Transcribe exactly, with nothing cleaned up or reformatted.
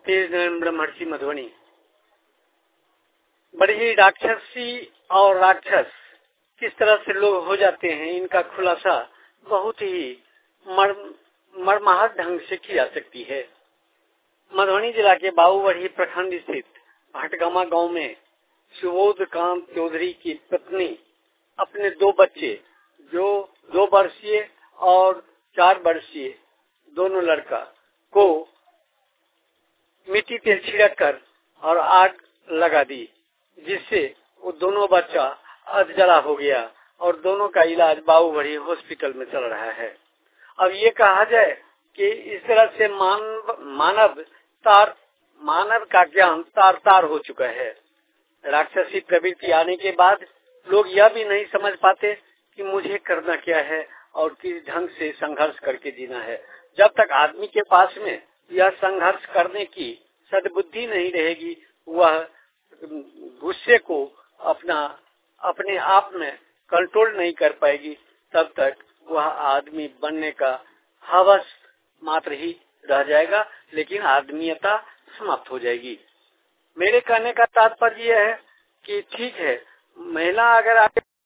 तेज नयन ब्रह्मर्षि मधुबनी। बड़ी ही राक्षसी और राक्षस किस तरह से लोग हो जाते हैं, इनका खुलासा बहुत ही मर्म मर्माहत ढंग से की जा सकती है। मधुबनी जिला के बाबूबढ़ी प्रखंड स्थित भटगामा गांव में सुबोध कांत चौधरी की पत्नी अपने दो बच्चे, जो दो वर्षीय और चार वर्षीय दोनों लड़का को मिट्टी तेल छिड़क कर और आग लगा दी, जिससे वो दोनों बच्चा अधजला हो गया और दोनों का इलाज बाबूबढ़ी हॉस्पिटल में चल रहा है। अब ये कहा जाए कि इस तरह से मानव मानव तार मानव का ज्ञान तार तार हो चुका है। राक्षसी प्रवृत्ति आने के बाद लोग यह भी नहीं समझ पाते कि मुझे करना क्या है और किस ढंग से संघर्ष करके जीना है। जब तक आदमी के पास में यह संघर्ष करने की सद्बुद्धि नहीं रहेगी, वह गुस्से को अपना अपने आप में कंट्रोल नहीं कर पाएगी, तब तक वह आदमी बनने का हवस मात्र ही रह जाएगा, लेकिन आदमीयता समाप्त हो जाएगी। मेरे कहने का तात्पर्य यह है कि ठीक है, महिला अगर आगे